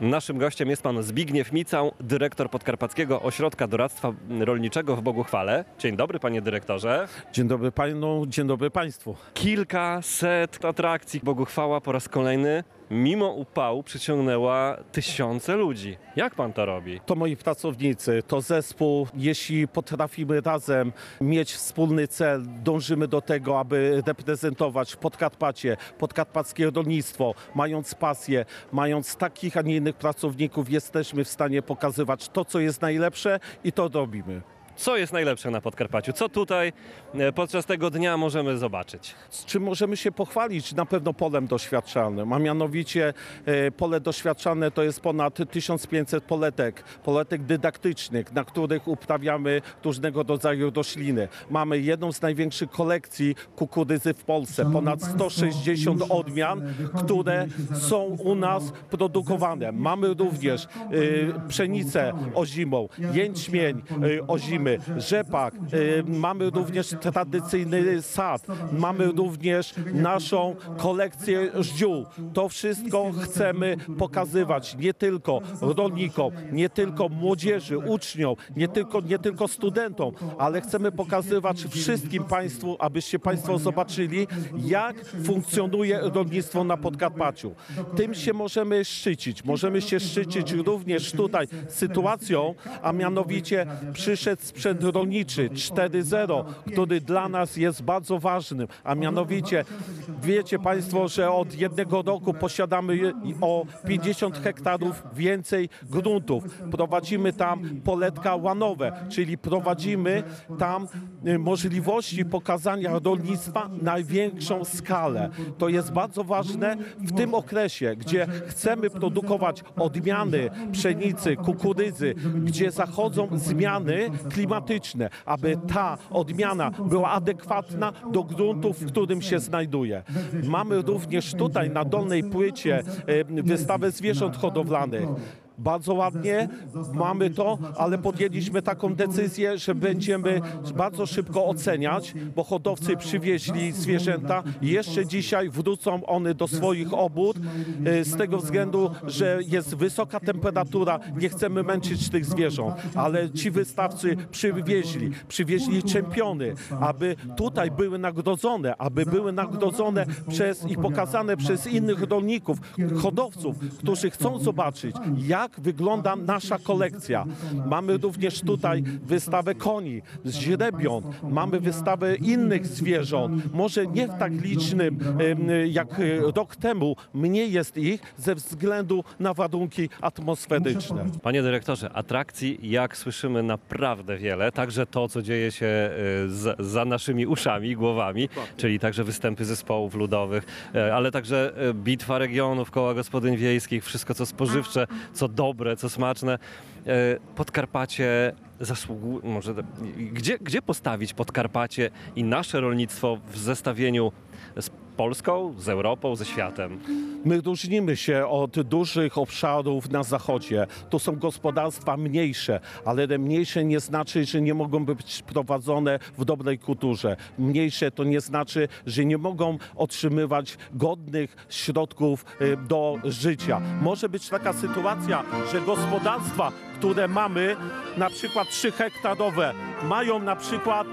Naszym gościem jest pan Zbigniew Micał, dyrektor Podkarpackiego Ośrodka Doradztwa Rolniczego w Boguchwale. Dzień dobry, panie dyrektorze. Dzień dobry panu, dzień dobry państwu. Kilkaset atrakcji. Boguchwała po raz kolejny, mimo upału, przyciągnęła tysiące ludzi. Jak pan to robi? To moi pracownicy, to zespół. Jeśli potrafimy razem mieć wspólny cel, dążymy do tego, aby reprezentować Podkarpacie, podkarpackie rolnictwo, mając pasję, mając takich, a nie innych pracowników, jesteśmy w stanie pokazywać to, co jest najlepsze i to robimy. Co jest najlepsze na Podkarpaciu? Co tutaj podczas tego dnia możemy zobaczyć? Z czym możemy się pochwalić? Na pewno polem doświadczalnym, a mianowicie pole doświadczalne to jest ponad 1500 poletek dydaktycznych, na których uprawiamy różnego rodzaju rośliny. Mamy jedną z największych kolekcji kukurydzy w Polsce, ponad 160 odmian, które są u nas produkowane. Mamy również pszenicę ozimą, jęczmień ozimy, rzepak, mamy również tradycyjny sad, mamy również naszą kolekcję ziół. To wszystko chcemy pokazywać nie tylko rolnikom, nie tylko młodzieży, uczniom, nie tylko studentom, ale chcemy pokazywać wszystkim państwu, abyście państwo zobaczyli, jak funkcjonuje rolnictwo na Podkarpaciu. Tym się możemy szczycić. Możemy się szczycić również tutaj sytuacją, a mianowicie przyszedł sprzęt rolniczy 4.0, który dla nas jest bardzo ważnym, a mianowicie wiecie państwo, że od jednego roku posiadamy o 50 hektarów więcej gruntów. Prowadzimy tam poletka łanowe, czyli prowadzimy tam możliwości pokazania rolnictwa na największą skalę. To jest bardzo ważne w tym okresie, gdzie chcemy produkować odmiany pszenicy, kukurydzy, gdzie zachodzą zmiany klimatyczne, aby ta odmiana była adekwatna do gruntu, w którym się znajduje. Mamy również tutaj na dolnej płycie wystawę zwierząt hodowlanych. Bardzo ładnie mamy to, ale podjęliśmy taką decyzję, że będziemy bardzo szybko oceniać, bo hodowcy przywieźli zwierzęta i jeszcze dzisiaj wrócą one do swoich obód z tego względu, że jest wysoka temperatura, nie chcemy męczyć tych zwierząt, ale ci wystawcy przywieźli czempiony, aby tutaj były nagrodzone przez i pokazane przez innych rolników, hodowców, którzy chcą zobaczyć, jak wygląda nasza kolekcja. Mamy również tutaj wystawę koni, źrebiąt, mamy wystawę innych zwierząt, może nie w tak licznym jak rok temu, mniej jest ich ze względu na warunki atmosferyczne. Panie dyrektorze, atrakcji, jak słyszymy, naprawdę wiele, także to, co dzieje się za naszymi uszami i głowami, czyli także występy zespołów ludowych, ale także bitwa regionów, koła gospodyń wiejskich, wszystko co spożywcze, co dobre, co smaczne. Podkarpacie zasługuje, może gdzie postawić Podkarpacie i nasze rolnictwo w zestawieniu z Polską, z Europą, ze światem? My różnimy się od dużych obszarów na zachodzie. To są gospodarstwa mniejsze, ale te mniejsze nie znaczy, że nie mogą być prowadzone w dobrej kulturze. Mniejsze to nie znaczy, że nie mogą otrzymywać godnych środków do życia. Może być taka sytuacja, że gospodarstwa, które mamy, na przykład 3-hektarowe, mają na przykład,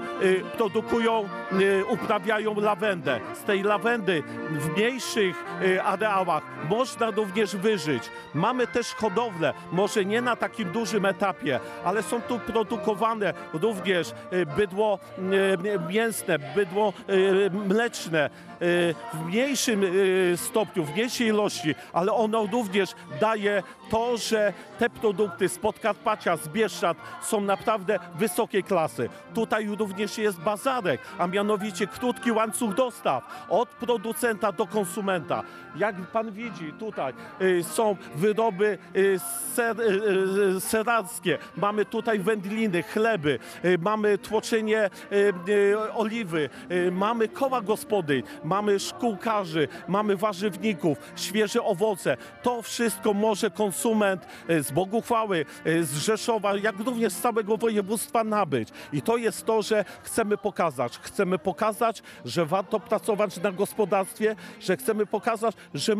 uprawiają lawendę. Z tej lawendy w mniejszych areałach można również wyżyć. Mamy też hodowlę, może nie na takim dużym etapie, ale są tu produkowane również bydło mięsne, bydło mleczne w mniejszym stopniu, w mniejszej ilości, ale ono również daje to, że te produkty z Podkarpacia, z Bieszczad są naprawdę wysokiej klasy. Tutaj również jest bazarek, a mianowicie krótki łańcuch dostaw od producenta do konsumenta. Jak pan widzi, tutaj są wyroby serarskie, mamy tutaj wędliny, chleby, mamy tłoczenie oliwy, mamy koła gospodyń, mamy szkółkarzy, mamy warzywników, świeże owoce. To wszystko może konsument z Boguchwały, z Rzeszowa, jak również z całego województwa nabyć. I to jest to, że chcemy pokazać. Chcemy pokazać, że warto pracować na gospodarstwie, że chcemy pokazać, że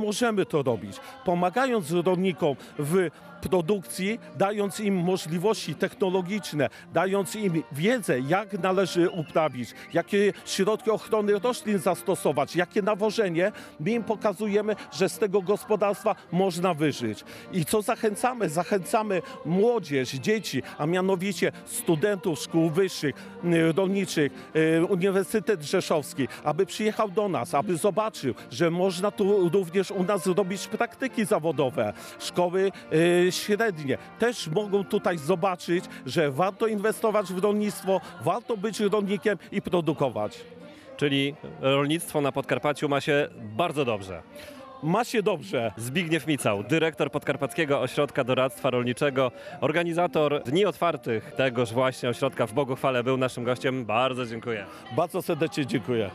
możemy to robić. Pomagając rolnikom w produkcji, dając im możliwości technologiczne, dając im wiedzę, jak należy uprawić, jakie środki ochrony roślin zastosować, jakie nawożenie, my im pokazujemy, że z tego gospodarstwa można wyżyć. I co zachęcamy? Zachęcamy młodzież, dzieci, a mianowicie studentów szkół wyższych, rolniczych, Uniwersytet Rzeszowski, aby przyjechał do nas, aby zobaczył, że można tu również u nas zrobić praktyki zawodowe. Szkoły średnie też mogą tutaj zobaczyć, że warto inwestować w rolnictwo, warto być rolnikiem i produkować. Czyli rolnictwo na Podkarpaciu ma się bardzo dobrze. Ma się dobrze. Zbigniew Micał, dyrektor Podkarpackiego Ośrodka Doradztwa Rolniczego, organizator Dni Otwartych tegoż właśnie ośrodka w Boguchwale, był naszym gościem. Bardzo dziękuję. Bardzo serdecznie dziękuję.